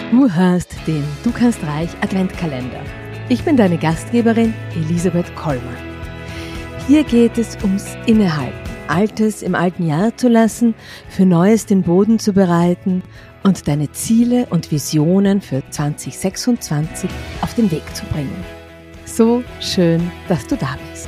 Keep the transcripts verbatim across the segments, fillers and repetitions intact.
Du hörst den Du kannst reich Adventkalender. Ich bin deine Gastgeberin Elisabeth Kollmann. Hier geht es ums Innehalten, Altes im alten Jahr zu lassen, für Neues den Boden zu bereiten und deine Ziele und Visionen für zwanzig sechsundzwanzig auf den Weg zu bringen. So schön, dass du da bist.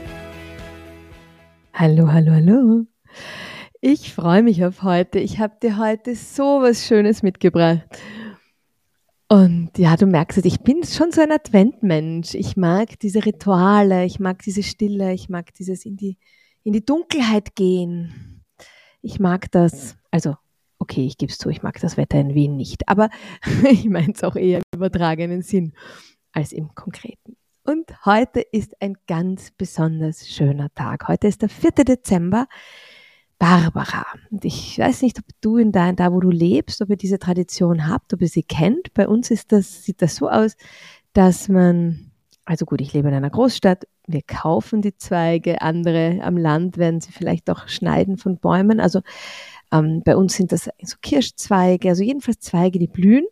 Hallo, hallo, hallo. Ich freue mich auf heute. Ich habe dir heute so was Schönes mitgebracht. Und ja, du merkst es, ich bin schon so ein Adventmensch. Ich mag diese Rituale, ich mag diese Stille, ich mag dieses in die, in die Dunkelheit gehen. Ich mag das, also okay, ich gebe es zu, ich mag das Wetter in Wien nicht, aber ich meine es auch eher im übertragenen Sinn als im Konkreten. Und heute ist ein ganz besonders schöner Tag. Heute ist der vierte Dezember, Barbara. Und ich weiß nicht, ob du in da, da, wo du lebst, ob ihr diese Tradition habt, ob ihr sie kennt. Bei uns ist das, sieht das so aus, dass man, also gut, ich lebe in einer Großstadt, wir kaufen die Zweige, andere am Land werden sie vielleicht auch schneiden von Bäumen. Also ähm, bei uns sind das so Kirschzweige, also jedenfalls Zweige, die blühen.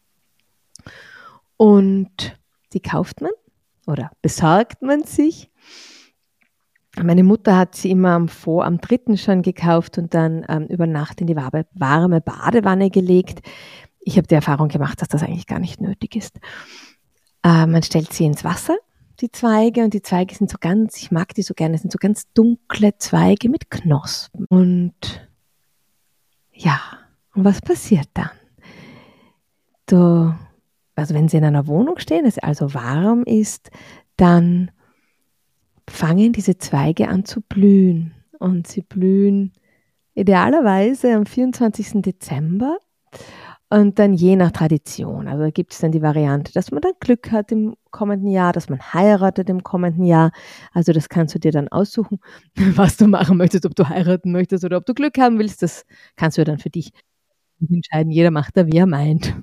Und die kauft man oder besorgt man sich. Meine Mutter hat sie immer am, Vor-, am dritten schon gekauft und dann ähm, über Nacht in die warme, warme Badewanne gelegt. Ich habe die Erfahrung gemacht, dass das eigentlich gar nicht nötig ist. Äh, man stellt sie ins Wasser, die Zweige, und die Zweige sind so ganz, ich mag die so gerne, sind so ganz dunkle Zweige mit Knospen. Und ja, und was passiert dann? Du, also wenn sie in einer Wohnung stehen, es also warm ist, dann fangen diese Zweige an zu blühen. Und sie blühen idealerweise am vierundzwanzigsten Dezember und dann je nach Tradition. Also da gibt es dann die Variante, dass man dann Glück hat im kommenden Jahr, dass man heiratet im kommenden Jahr. Also das kannst du dir dann aussuchen, was du machen möchtest, ob du heiraten möchtest oder ob du Glück haben willst. Das kannst du dann für dich entscheiden. Jeder macht da, wie er meint.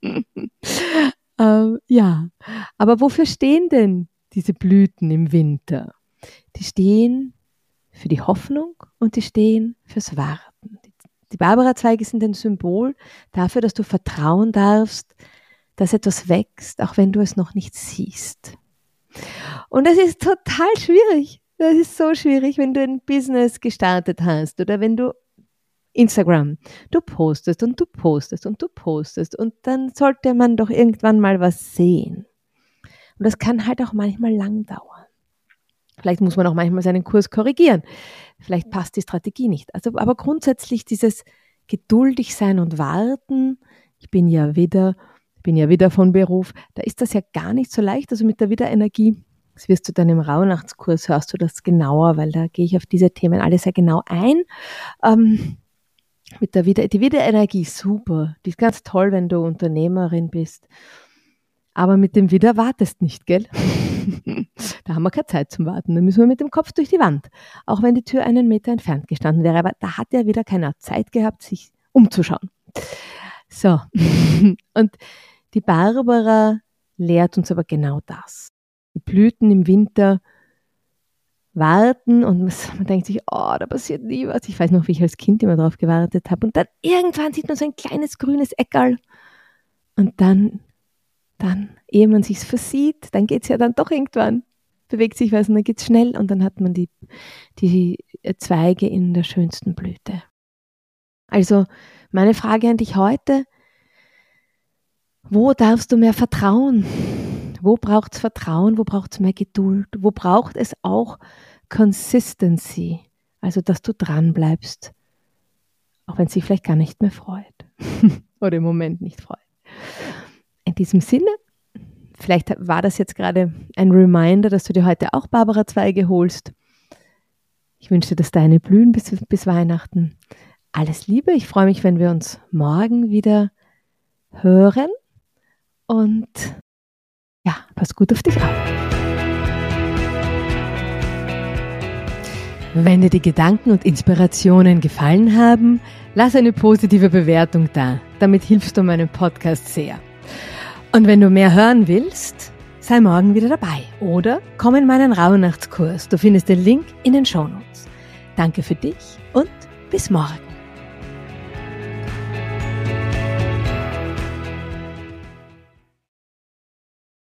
ähm, ja, aber wofür stehen denn diese Blüten im Winter? Die stehen für die Hoffnung und die stehen fürs Warten. Die Barbara-Zweige sind ein Symbol dafür, dass du vertrauen darfst, dass etwas wächst, auch wenn du es noch nicht siehst. Und das ist total schwierig. Das ist so schwierig, wenn du ein Business gestartet hast oder wenn du Instagram, du postest und du postest und du postest und dann sollte man doch irgendwann mal was sehen. Und das kann halt auch manchmal lang dauern. Vielleicht muss man auch manchmal seinen Kurs korrigieren. Vielleicht passt die Strategie nicht. Also, aber grundsätzlich dieses geduldig sein und warten, ich bin ja wieder, bin ja wieder von Beruf, da ist das ja gar nicht so leicht. Also mit der Wiederenergie, das wirst du dann im Rauhnachtskurs, hörst du das genauer, weil da gehe ich auf diese Themen alle sehr genau ein. Ähm, mit der Wieder, die Wiederenergie, super, die ist ganz toll, wenn du Unternehmerin bist. Aber mit dem Wieder wartest nicht, gell? Da haben wir keine Zeit zum Warten. Da müssen wir mit dem Kopf durch die Wand. Auch wenn die Tür einen Meter entfernt gestanden wäre. Aber da hat ja wieder keiner Zeit gehabt, sich umzuschauen. So. Und die Barbara lehrt uns aber genau das. Die Blüten im Winter warten und man denkt sich, oh, da passiert nie was. Ich weiß noch, wie ich als Kind immer drauf gewartet habe. Und dann irgendwann sieht man so ein kleines grünes Eckerl. Und dann Dann, ehe man sich's versieht, dann geht's ja dann doch irgendwann, bewegt sich was und dann geht's schnell und dann hat man die, die Zweige in der schönsten Blüte. Also meine Frage an dich heute, wo darfst du mehr vertrauen? Wo braucht's Vertrauen? Wo braucht's mehr Geduld? Wo braucht es auch Consistency? Also, dass du dran bleibst, auch wenn es sich vielleicht gar nicht mehr freut oder im Moment nicht freut. In diesem Sinne, vielleicht war das jetzt gerade ein Reminder, dass du dir heute auch Barbara-Zweige holst. Ich wünsche dir, dass deine blühen bis, bis Weihnachten. Alles Liebe, ich freue mich, wenn wir uns morgen wieder hören und ja, pass gut auf dich auf. Wenn dir die Gedanken und Inspirationen gefallen haben, lass eine positive Bewertung da. Damit hilfst du meinem Podcast sehr. Und wenn du mehr hören willst, sei morgen wieder dabei oder komm in meinen Rauhnachtskurs. Du findest den Link in den Shownotes. Danke für dich und bis morgen.